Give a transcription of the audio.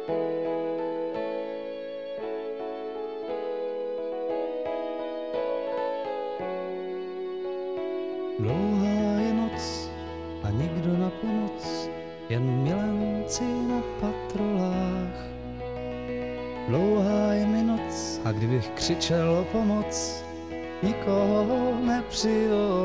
Dlouhá je noc a nikdo na pomoc, jen milenci na patrolách. Dlouhá je mi noc a kdybych křičel o pomoc, nikoho nepřivolám.